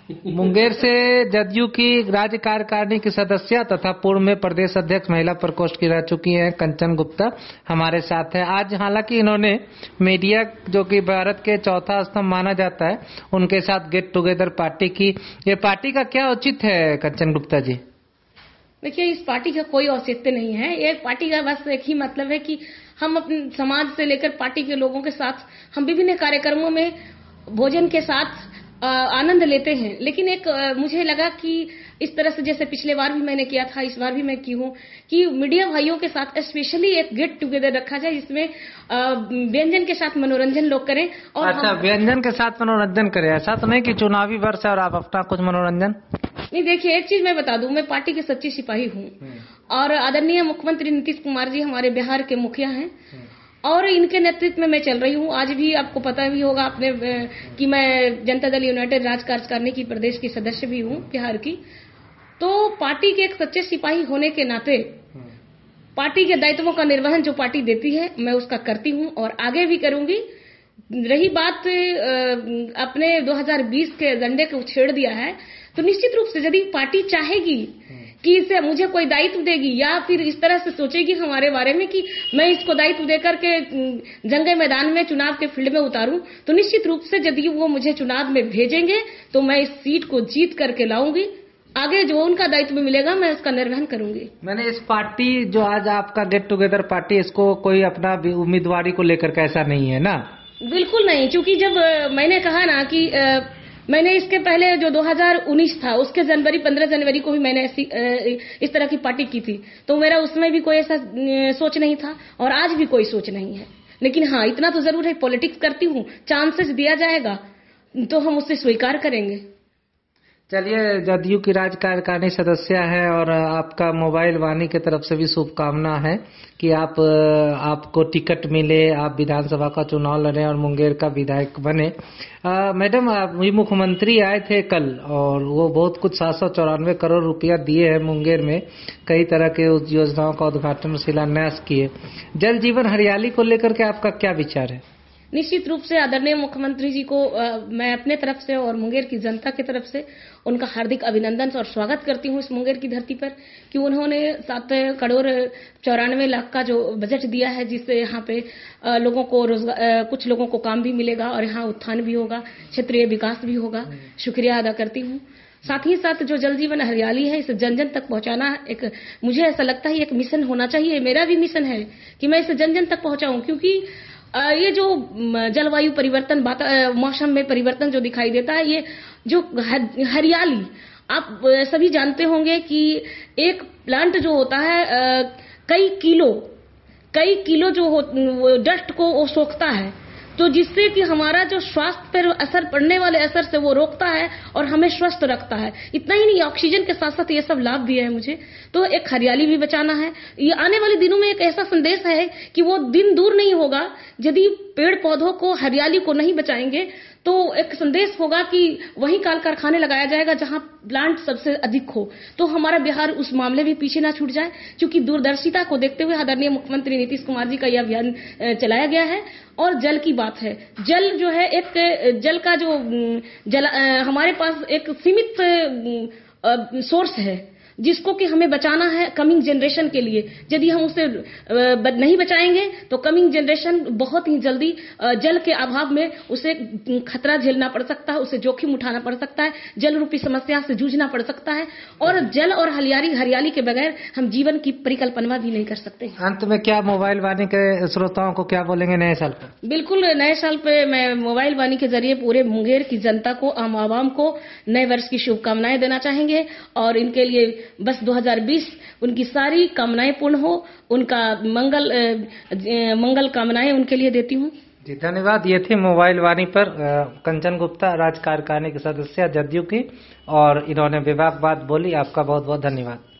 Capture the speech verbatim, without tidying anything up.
मुंगेर से जदयू की राज्य कार्यकारिणी की सदस्य तथा पूर्व में प्रदेश अध्यक्ष महिला प्रकोष्ठ की रह चुकी हैं कंचन गुप्ता हमारे साथ है। आज हालांकि इन्होंने मीडिया जो कि भारत के चौथा स्तंभ माना जाता है उनके साथ गेट टुगेदर पार्टी की। ये पार्टी का क्या औचित्य है कंचन गुप्ता जी? देखिए, इस पार्टी का कोई औचित्य नहीं है। ये पार्टी का बस एक ही मतलब है कि हम अपने समाज से लेकर पार्टी के लोगों के साथ हम विभिन्न कार्यक्रमों में भोजन के साथ आनंद लेते हैं। लेकिन एक मुझे लगा कि इस तरह से जैसे पिछले बार भी मैंने किया था, इस बार भी मैं की हूं कि मीडिया भाइयों के साथ स्पेशली एक गेट टुगेदर रखा जाए जिसमें व्यंजन के साथ मनोरंजन लोग करें। और अच्छा, व्यंजन के साथ मनोरंजन करें, ऐसा तो नहीं कि चुनावी वर्ष है और आप अपना कुछ मनोरंजन? नहीं, देखिए एक चीज मैं बता दूं, मैं पार्टी के सच्ची सिपाही हूं और आदरणीय मुख्यमंत्री नीतीश कुमार जी हमारे बिहार के मुखिया हैं और इनके नेतृत्व में मैं चल रही हूं। आज भी आपको पता भी होगा आपने कि मैं जनता दल यूनाइटेड राज्य कार्यकारिणी की प्रदेश की सदस्य भी हूं बिहार की। तो पार्टी के एक सच्चे सिपाही होने के नाते पार्टी के दायित्वों का निर्वहन जो पार्टी देती है मैं उसका करती हूं और आगे भी करूंगी। रही बात अपने दो हज़ार बीस के एजेंडे को छेड़ दिया है तो निश्चित रूप से यदि पार्टी चाहेगी कि इसे मुझे कोई दायित्व देगी या फिर इस तरह से सोचेगी हमारे बारे में कि मैं इसको दायित्व देकर के जंगे मैदान में चुनाव के फील्ड में उतारूं तो निश्चित रूप से यदि वो मुझे चुनाव में भेजेंगे तो मैं इस सीट को जीत करके लाऊंगी। आगे जो उनका दायित्व मिलेगा मैं उसका निर्वहन करूंगी। मैंने इस पार्टी जो आज आपका गेट टुगेदर पार्टी, इसको कोई अपना उम्मीदवारी को लेकर कैसा नहीं है ना? बिल्कुल नहीं, क्योंकि जब मैंने कहा ना कि आ, मैंने इसके पहले जो दो हज़ार उन्नीस था उसके जनवरी पंद्रह जनवरी को भी मैंने ऐसी इस तरह की पार्टी की थी तो मेरा उसमें भी कोई ऐसा सोच नहीं था और आज भी कोई सोच नहीं है। लेकिन हाँ, इतना तो जरूर है, पॉलिटिक्स करती हूँ, चांसेस दिया जाएगा तो हम उससे स्वीकार करेंगे। चलिए, जदयू की राज्य कार्यकारिणी सदस्य है और आपका मोबाइल वाणी की तरफ से भी शुभकामना है कि आप आपको टिकट मिले, आप विधानसभा का चुनाव लड़े और मुंगेर का विधायक बने। मैडम, अभी मुख्यमंत्री आए थे कल और वो बहुत कुछ सात सौ चौरानवे करोड़ रुपया दिए हैं मुंगेर में, कई तरह के योजनाओं का उद्घाटन शिलान्यास किए। जल जीवन हरियाली को लेकर के आपका क्या विचार है? निश्चित रूप से आदरणीय मुख्यमंत्री जी को आ, मैं अपने तरफ से और मुंगेर की जनता की तरफ से उनका हार्दिक अभिनंदन और स्वागत करती हूं इस मुंगेर की धरती पर कि उन्होंने सात करोड़ चौरानवे लाख का जो बजट दिया है जिससे यहाँ पे आ, लोगों को रोजगार, कुछ लोगों को काम भी मिलेगा और यहाँ उत्थान भी होगा, क्षेत्रीय विकास भी होगा। शुक्रिया अदा करती हूँ। साथ ही साथ जो जल जीवन हरियाली है इसे जन जन तक पहुंचाना एक मुझे ऐसा लगता है एक मिशन होना चाहिए। मेरा भी मिशन है कि मैं इसे जन जन तक पहुंचाऊं, क्योंकि ये जो जलवायु परिवर्तन, मौसम में परिवर्तन जो दिखाई देता है, ये जो हरियाली आप सभी जानते होंगे कि एक प्लांट जो होता है कई किलो कई किलो जो डस्ट को वो सोखता है, तो जिससे कि हमारा जो स्वास्थ्य पर असर पड़ने वाले असर से वो रोकता है और हमें स्वस्थ रखता है। इतना ही नहीं, ऑक्सीजन के साथ साथ ये सब लाभ भी है मुझे। तो एक हरियाली भी बचाना है। ये आने वाले दिनों में एक ऐसा संदेश है कि वो दिन दूर नहीं होगा यदि पेड़ पौधों को, हरियाली को नहीं बचाएंगे तो एक संदेश होगा कि वही काल कारखाने लगाया जाएगा जहां प्लांट सबसे अधिक हो। तो हमारा बिहार उस मामले में पीछे ना छूट जाए, क्योंकि दूरदर्शिता को देखते हुए आदरणीय मुख्यमंत्री नीतीश कुमार जी का यह अभियान चलाया गया है। और जल की बात है, जल जो है एक जल का जो जल हमारे पास एक सीमित सोर्स है जिसको कि हमें बचाना है कमिंग जनरेशन के लिए। यदि हम उसे नहीं बचाएंगे तो कमिंग जनरेशन बहुत ही जल्दी जल के अभाव में उसे खतरा झेलना पड़ सकता है, उसे जोखिम उठाना पड़ सकता है, जल रूपी समस्या से जूझना पड़ सकता है और जल और हरियाली हरियाली के बगैर हम जीवन की परिकल्पना भी नहीं कर सकते। अंत में क्या मोबाइल वाणी के श्रोताओं को क्या बोलेंगे नए साल पर? बिल्कुल, नए साल पे मैं मोबाइल वाणी के जरिए पूरे मुंगेर की जनता को, आम आवाम को नए वर्ष की शुभकामनाएं देना चाहेंगे और इनके लिए बस दो हज़ार बीस उनकी सारी कामनाएं पूर्ण हो, उनका मंगल मंगल कामनाएं उनके लिए देती हूं। जी, धन्यवाद। ये थी मोबाइल वाणी पर कंचन गुप्ता, राज्य कार्यकारिणी के सदस्य जदयू की, और इन्होंने विभाग बात बोली। आपका बहुत बहुत धन्यवाद।